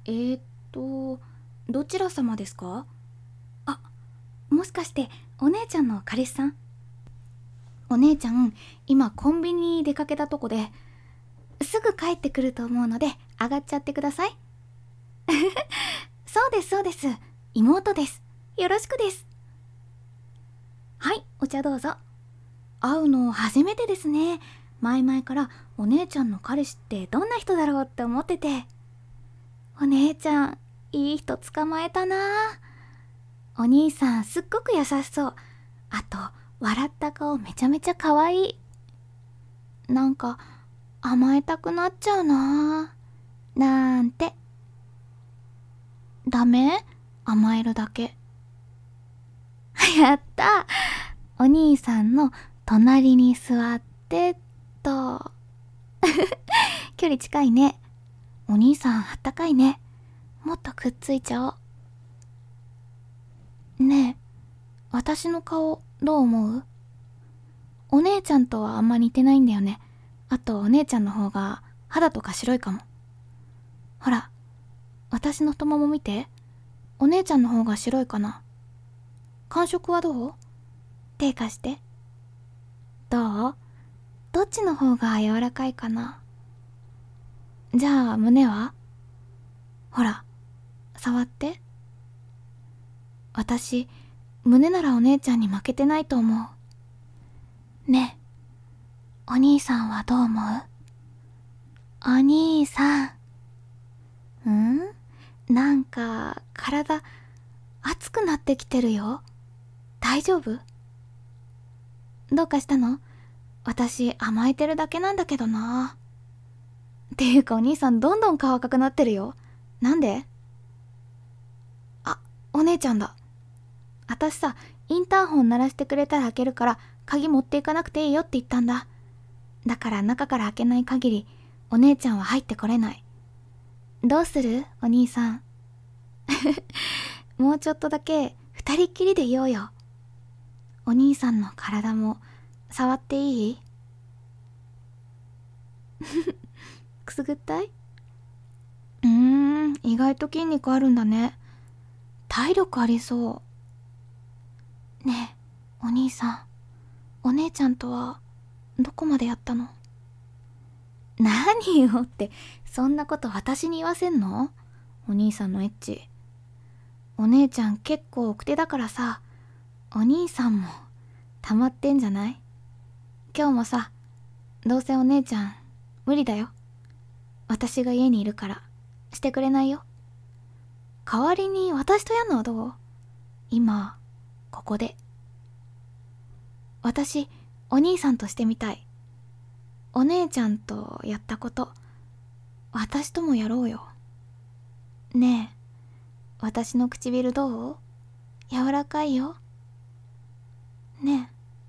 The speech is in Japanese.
えーっどちら様ですか？あ、もしかしてお姉ちゃんの彼氏さん？お姉ちゃん、今コンビニに出かけたとこで、すぐ帰ってくると思うので上がっちゃってください。そうですそうです。妹です。よろしくです。はい、お茶どうぞ。会うの初めてですね。前々からお姉ちゃんの彼氏ってどんな人だろうって思ってて。お姉ちゃん、いい人捕まえたな。お兄さんすっごく優しそう。あと、笑った顔めちゃめちゃ可愛い。なんか、甘えたくなっちゃうな。なんて。ダメ？甘えるだけ。やった。お兄さんの隣に座ってと。距離近いね。お兄さんあったかいね。もっとくっついちゃおう。ねえ、私の顔どう思う？お姉ちゃんとはあんま似てないんだよね。あとお姉ちゃんの方が肌とか白いかも。ほら、私の太もも見て。お姉ちゃんの方が白いかな。感触はどう？手貸して。どう？どっちの方が柔らかいかな。じゃあ胸は？ほら、触って。私、胸ならお姉ちゃんに負けてないと思う。ねえ、お兄さんはどう思う？お兄さん。なんか、体、熱くなってきてるよ。大丈夫？どうかしたの？私、甘えてるだけなんだけどな。っていうかお兄さんどんどん顔赤くなってるよ。なんで？あ、お姉ちゃんだ。私さ、インターホン鳴らしてくれたら開けるから、鍵持っていかなくていいよって言ったんだ。だから中から開けない限り、お姉ちゃんは入ってこれない。どうする？お兄さん。もうちょっとだけ二人っきりでいようよ。お兄さんの体も触っていい？くすぐったい？意外と筋肉あるんだね。体力ありそう。ねえ、お兄さん、お姉ちゃんとはどこまでやったの？何よって、そんなこと私に言わせんの？お兄さんのエッチ。お姉ちゃん結構奥手だからさ、お兄さんも溜まってんじゃない？今日もさ、どうせお姉ちゃん無理だよ。私が家にいるからしてくれないよ。代わりに私とやんのはどう？今ここで。私お兄さんとしてみたい。お姉ちゃんとやったこと私ともやろうよ。ねえ、私の唇どう？柔らかいよ。ねえ。